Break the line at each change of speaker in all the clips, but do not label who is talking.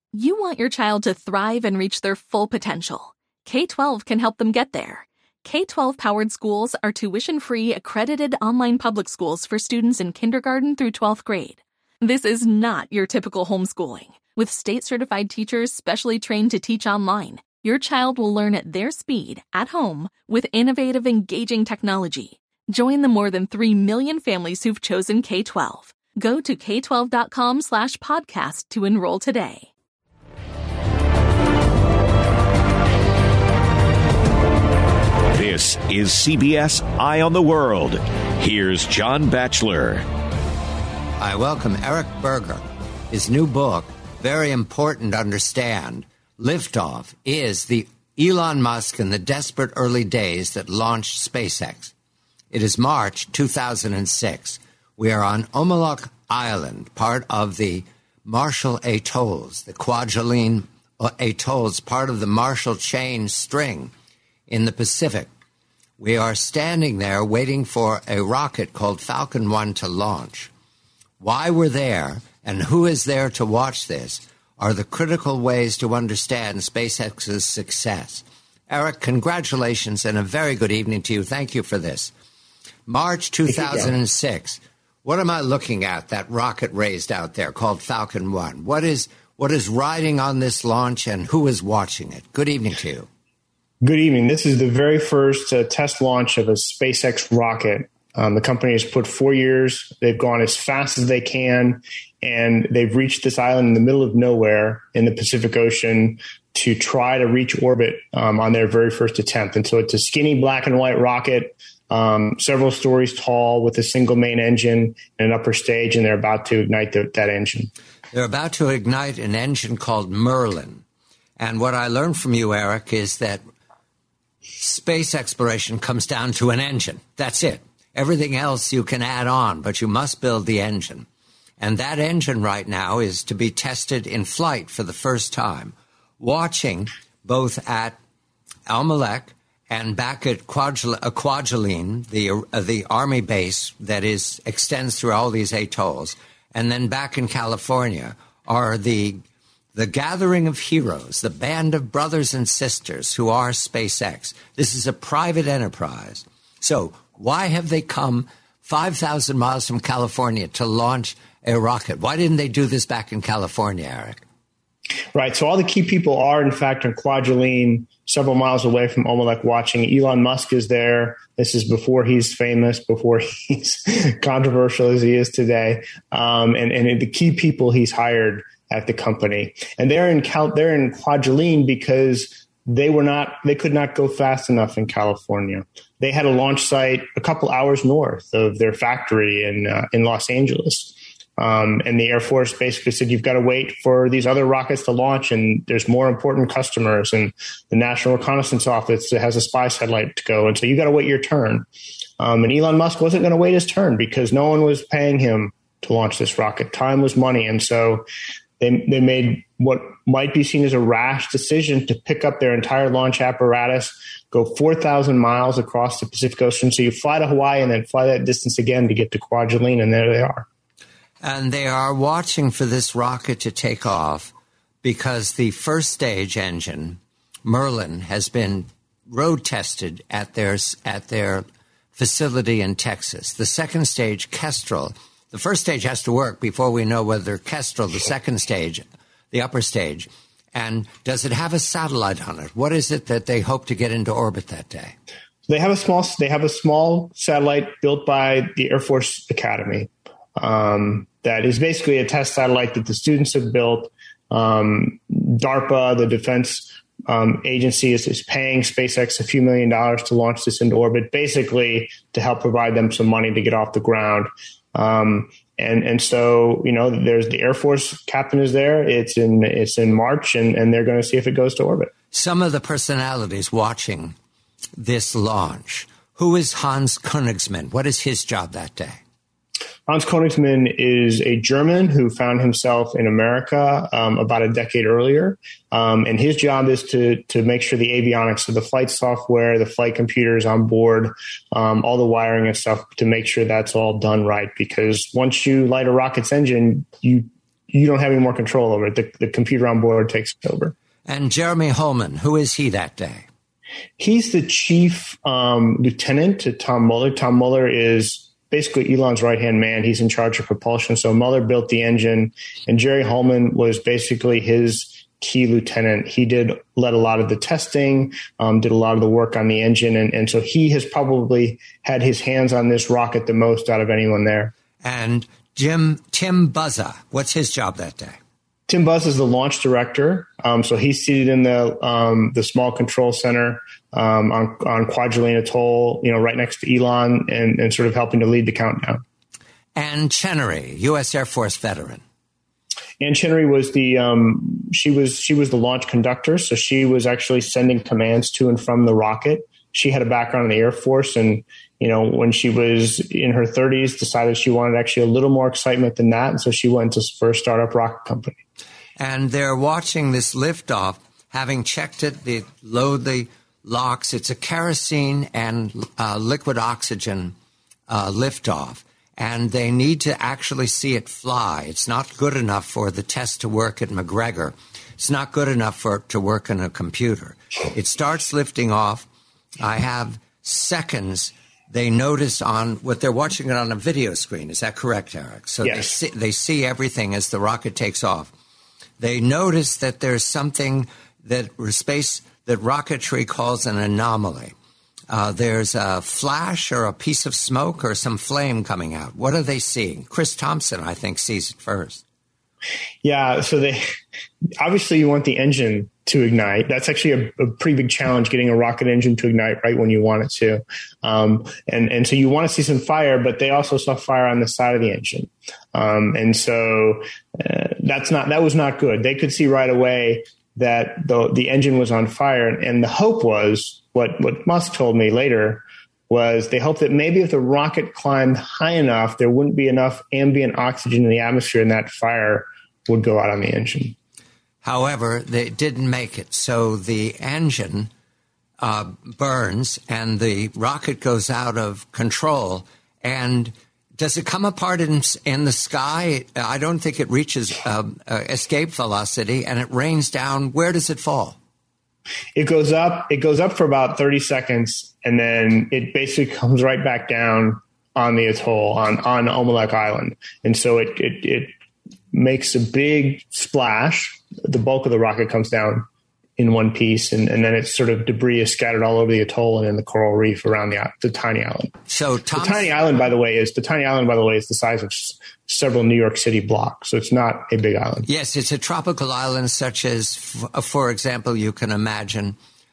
You want your child to thrive and reach their full potential. K-12 can help them get there. K-12-powered schools are tuition-free, accredited online public schools for students in kindergarten through 12th grade. This is not your typical homeschooling. With state-certified teachers specially trained to teach online, your child will learn at their speed, at home, with innovative, engaging technology. Join the more than 3 million families who've chosen K-12. Go to k12.com/podcast to enroll today.
This is CBS Eye on the World. Here's John Batchelor.
I welcome Eric Berger. His new book, Very Important to Understand, Liftoff, is the Elon Musk in the desperate early days that launched SpaceX. It is March 2006. We are on Omelek Island, part of the Marshall Atolls, the Kwajalein Atolls, part of the Marshall Chain String in the Pacific. We are standing there waiting for a rocket called Falcon 1 to launch. Why we're there and who is there to watch this are the critical ways to understand SpaceX's success. Eric, congratulations and a very good evening to you. Thank you for this. March 2006. What am I looking at, that rocket raised out there called Falcon 1? What is riding on this launch and who is watching it? Good evening to you.
Good evening. This is the very first test launch of a SpaceX rocket. The company has put 4 years. They've gone as fast as they can, and they've reached this island in the middle of nowhere in the Pacific Ocean to try to reach orbit on their very first attempt. And so it's a skinny black and white rocket, several stories tall with a single main engine and an upper stage, and they're about to ignite that engine.
They're about to ignite an engine called Merlin. And what I learned from you, Eric, is that space exploration comes down to an engine. That's it. Everything else you can add on, but you must build the engine. And that engine right now is to be tested in flight for the first time. Watching both at Omelek and back at Kwajalein, the army base that extends through all these atolls, and then back in California are the gathering of heroes, the band of brothers and sisters who are SpaceX. This is a private enterprise. So why have they come 5,000 miles from California to launch a rocket? Why didn't they do this back in California, Eric?
Right. So all the key people are, in fact, in Kwajalein, several miles away from Omelek watching. Elon Musk is there. This is before he's famous, before he's controversial as he is today. And the key people he's hired at the company. And they're in Kwajalein because they could not go fast enough in California. They had a launch site a couple hours north of their factory in Los Angeles. And the Air Force basically said, you've got to wait for these other rockets to launch, and there's more important customers, and the National Reconnaissance Office has a spy satellite to go. And so you got to wait your turn. And Elon Musk wasn't going to wait his turn because no one was paying him to launch this rocket. Time was money. And so they made what might be seen as a rash decision to pick up their entire launch apparatus, go 4,000 miles across the Pacific Ocean. So you fly to Hawaii and then fly that distance again to get to Kwajalein, and there they are.
And they are watching for this rocket to take off because the first stage engine, Merlin, has been road tested at their facility in Texas. The second stage, Kestrel. The first stage has to work before we know whether Kestrel, the second stage, the upper stage, and does it have a satellite on it? What is it that they hope to get into orbit that day?
They have a small satellite built by the Air Force Academy. That is basically a test satellite that the students have built. DARPA, the defense agency, is paying SpaceX a few $1 million to launch this into orbit, basically to help provide them some money to get off the ground. And so, there's the Air Force captain is there. It's in March, and they're going to see if it goes to orbit.
Some of the personalities watching this launch. Who is Hans Königsmann? What is his job that day?
Hans Königsmann is a German who found himself in America about a decade earlier. And his job is to make sure the avionics, so the flight software, the flight computers on board, all the wiring and stuff, to make sure that's all done right. Because once you light a rocket's engine, you you don't have any more control over it. The computer on board takes over.
And Jeremy Holman, who is he that day?
He's the chief lieutenant to Tom Mueller. Tom Mueller is basically Elon's right-hand man. He's in charge of propulsion. So Mueller built the engine, and Jerry Holman was basically his key lieutenant. He led a lot of the testing, did a lot of the work on the engine. And so he has probably had his hands on this rocket the most out of anyone there.
And Tim Buzza, what's his job that day?
Tim Buzza is the launch director. So he's seated in the small control center on Kwajalein Atoll, right next to Elon, and sort of helping to lead the countdown.
Ann Chenery, U.S. Air Force veteran.
Ann Chenery was she was the launch conductor, so she was actually sending commands to and from the rocket. She had a background in the Air Force, and when she was in her 30s, decided she wanted actually a little more excitement than that, and so she went to for a startup rocket company.
And they're watching this liftoff, having checked it. They load the locks. It's a kerosene and liquid oxygen liftoff. And they need to actually see it fly. It's not good enough for the test to work at McGregor. It's not good enough for it to work on a computer. It starts lifting off. I have seconds. They notice on what they're watching it on a video screen. Is that correct, Eric? So
yes.
They see everything as the rocket takes off. They notice that there's something that rocketry calls an anomaly. There's a flash or a piece of smoke or some flame coming out. What are they seeing? Chris Thompson, I think, sees it first.
Yeah, so obviously you want the engine to ignite. That's actually a pretty big challenge, getting a rocket engine to ignite right when you want it to. And so you want to see some fire, but they also saw fire on the side of the engine. And so that was not good. They could see right away that the engine was on fire. And the hope was, what Musk told me later, was they hoped that maybe if the rocket climbed high enough, there wouldn't be enough ambient oxygen in the atmosphere and that fire would go out on the engine.
However, they didn't make it. So the engine burns and the rocket goes out of control. And does it come apart in the sky? I don't think it reaches escape velocity, and it rains down. Where does it fall?
It goes up for about 30 seconds, and then it basically comes right back down on the atoll, on Omelek Island. And so it makes a big splash. The bulk of the rocket comes down in one piece, and then it's sort of debris is scattered all over the atoll and in the coral reef around the tiny island.
So
the tiny island, by the way, is the size of several New York City blocks. So it's not a big island.
Yes, it's a tropical island, such as, for example, you can imagine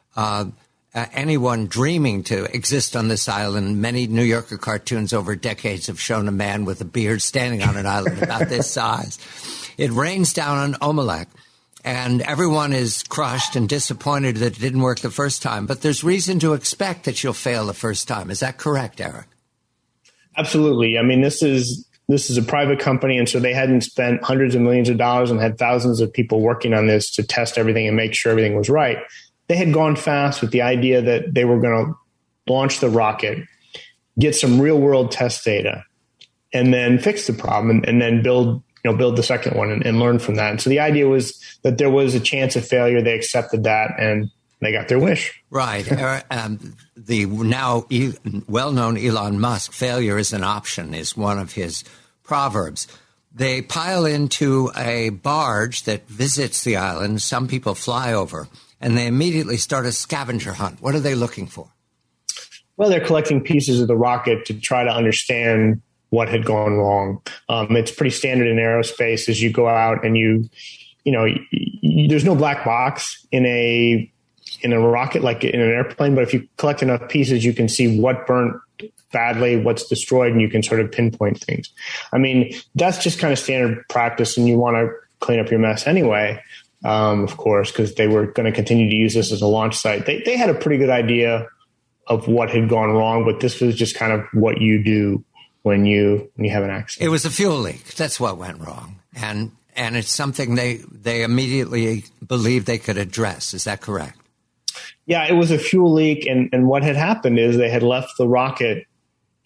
anyone dreaming to exist on this island. Many New Yorker cartoons over decades have shown a man with a beard standing on an island about this size. It rains down on Omelek, and everyone is crushed and disappointed that it didn't work the first time. But there's reason to expect that you'll fail the first time. Is that correct, Eric?
Absolutely. I mean, this is a private company, and so they hadn't spent hundreds of millions of dollars and had thousands of people working on this to test everything and make sure everything was right. They had gone fast with the idea that they were going to launch the rocket, get some real world test data, and then fix the problem and then build the second one and learn from that. And so the idea was that there was a chance of failure. They accepted that and they got their wish.
Right. The now well-known Elon Musk, failure is an option, is one of his proverbs. They pile into a barge that visits the island. Some people fly over, and they immediately start a scavenger hunt. What are they looking for?
Well, they're collecting pieces of the rocket to try to understand what had gone wrong. It's pretty standard in aerospace as you go out and there's no black box in a rocket like in an airplane, but if you collect enough pieces, you can see what burnt badly, what's destroyed, and you can sort of pinpoint things. I mean, that's just kind of standard practice, and you want to clean up your mess anyway, of course, because they were going to continue to use this as a launch site. They had a pretty good idea of what had gone wrong, but this was just kind of what you do when you have an accident.
It was a fuel leak. That's what went wrong. And it's something they immediately believed they could address. Is that correct?
Yeah, it was a fuel leak. And what had happened is they had left the rocket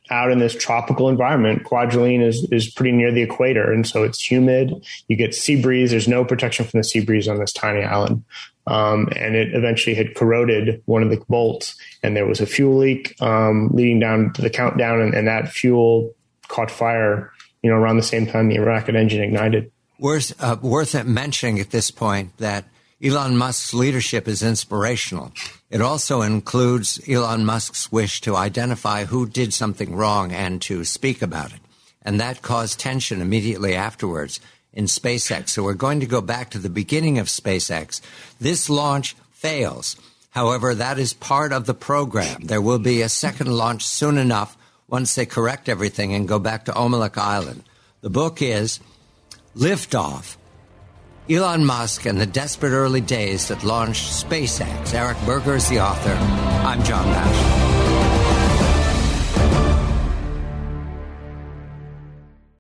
out in this tropical environment. Kwajalein is pretty near the equator, and so it's humid. You get sea breeze. There's no protection from the sea breeze on this tiny island. And it eventually had corroded one of the bolts, and there was a fuel leak leading down to the countdown, and that fuel caught fire, around the same time the rocket engine ignited.
Worth mentioning at this point that Elon Musk's leadership is inspirational. It also includes Elon Musk's wish to identify who did something wrong and to speak about it. And that caused tension immediately afterwards in SpaceX. So we're going to go back to the beginning of SpaceX. This launch fails. However, that is part of the program. There will be a second launch soon enough once they correct everything and go back to Omelek Island. The book is Liftoff: Elon Musk and the Desperate Early Days That Launched SpaceX. Eric Berger is the author. I'm John Batchelor.